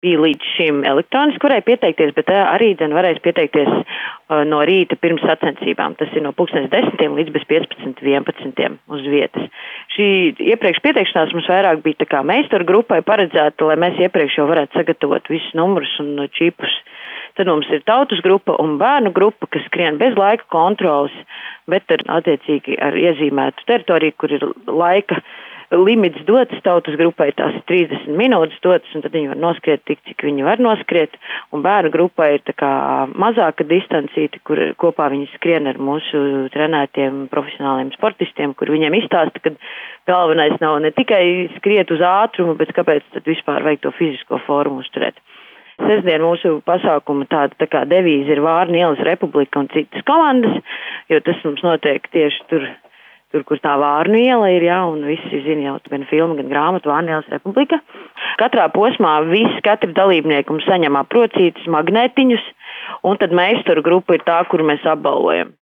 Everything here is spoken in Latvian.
bija līdz šim elektroniski varēja pieteikties, bet arī varēs pieteikties no rīta pirms sacensībām. Tas ir no 10:00 līdz bez 15:11 uz vietas. Šī iepriekš pieteikšanās mums vairāk bija tā kā meistaru grupai paredzēta, lai mēs iepriekš jau varētu sagatavot visus numurus un čipus. Tad mums ir tautas grupa un bērnu grupa, kas skrien bez laika kontrolas, bet attiecīgi ar iezīmētu teritoriju, kur ir laika limits dots tautas grupai, tās ir 30 minūtes dotas, un tad viņi var noskriet tik, cik viņi var noskriet. Un bērnu grupai ir tā kā mazāka distancīte, kur kopā viņi skrien ar mūsu trenētiem profesionāliem sportistiem, kur viņiem izstāsta, ka galvenais nav ne tikai skriet uz ātrumu, bet kāpēc tad vispār vajag to fizisko formu uzturēt. Sestdien mūsu pasākuma tāda tā kā devīze ir Vārnu ielas Republika un citas komandas, jo tas mums notiek tieši tur, kur tā Vārnu iela ir, jā, un visi zina jau gan filmu, gan grāmatu Vārnu ielas Republika. Katrā posmā katri dalībnieki mums saņem aprocītus, magnētiņus, un tad meistaru grupa ir tā, kuru mēs apbalvojam.